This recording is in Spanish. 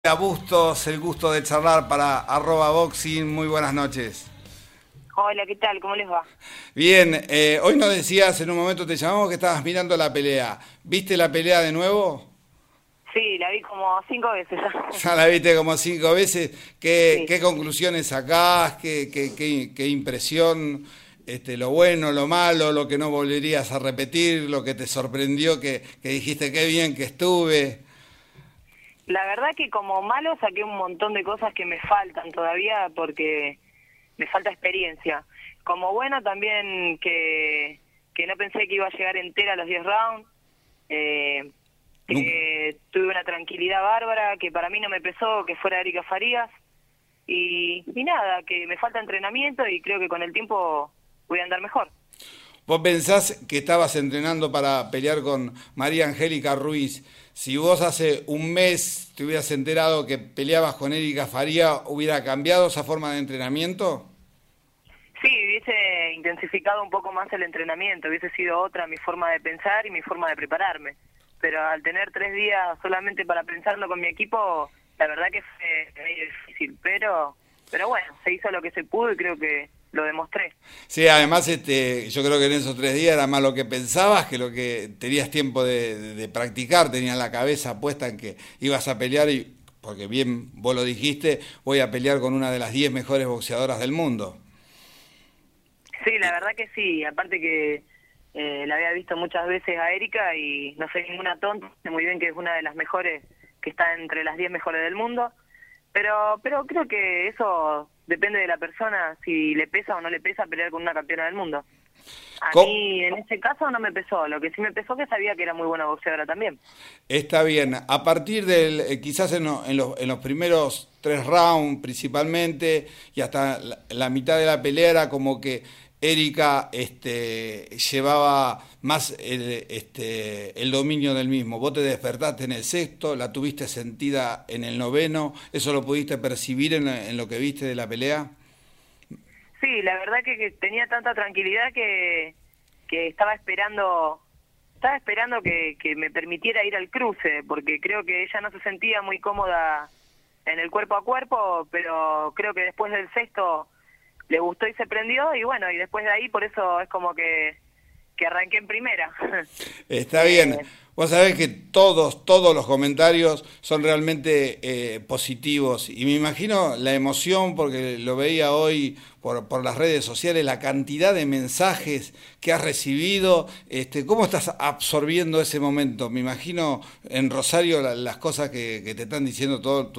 A Bustos, el gusto de charlar para @boxing. Muy buenas noches. Hola, ¿qué tal? ¿Cómo les va? Bien, hoy nos decías, en un momento te llamamos que estabas mirando la pelea. ¿Viste la pelea de nuevo? Sí, la vi como 5 veces ya. Ya la viste como 5 veces. ¿Qué Sí. conclusiones sacás? ¿Qué impresión? Lo bueno, lo malo, lo que no volverías a repetir, lo que te sorprendió, que dijiste qué bien que estuve. La verdad que como malo saqué un montón de cosas que me faltan todavía porque me falta experiencia. Como bueno también que no pensé que iba a llegar entera a los 10 rounds, eh, Nunca. que tuve una tranquilidad bárbara, que para mí no me pesó que fuera Erika Farías, y nada, que me falta entrenamiento y creo que con el tiempo voy a andar mejor. ¿Vos pensás que estabas entrenando para pelear con María Angélica Ruiz? Si vos hace un mes te hubieras enterado que peleabas con Erika Faría, ¿hubiera cambiado esa forma de entrenamiento? Sí, hubiese intensificado un poco más el entrenamiento, hubiese sido otra mi forma de pensar y mi forma de prepararme. Pero al tener 3 días solamente para pensarlo con mi equipo, la verdad que fue medio difícil. Pero bueno, se hizo lo que se pudo y creo que lo demostré. Sí, además yo creo que en esos 3 días era más lo que pensabas que lo que tenías tiempo de practicar, tenías la cabeza puesta en que ibas a pelear y, porque bien vos lo dijiste, voy a pelear con una de las 10 mejores boxeadoras del mundo. Sí, la verdad que sí. Aparte que la había visto muchas veces a Erika y no soy ninguna tonta, sé muy bien que es una de las mejores, que está entre las 10 mejores del mundo. Pero creo que eso depende de la persona, si le pesa o no le pesa pelear con una campeona del mundo. A Co- mí en ese caso no me pesó, lo que sí me pesó que sabía que era muy buena boxeadora también. Está bien. A partir quizás en los primeros 3 rounds principalmente, y hasta la mitad de la pelea era como que Erika llevaba más el dominio del mismo. Vos te despertaste en el sexto, la tuviste sentida en el noveno, ¿eso lo pudiste percibir en lo que viste de la pelea? Sí, la verdad que tenía tanta tranquilidad que estaba esperando que me permitiera ir al cruce, porque creo que ella no se sentía muy cómoda en el cuerpo a cuerpo, pero creo que después del sexto le gustó y se prendió, y bueno, y después de ahí por eso es como que arranqué en primera. Está bien. Eh, Vos sabés que todos los comentarios son realmente positivos y me imagino la emoción porque lo veía hoy por las redes sociales, la cantidad de mensajes que has recibido, ¿cómo estás absorbiendo ese momento? Me imagino en Rosario las cosas que te están diciendo todos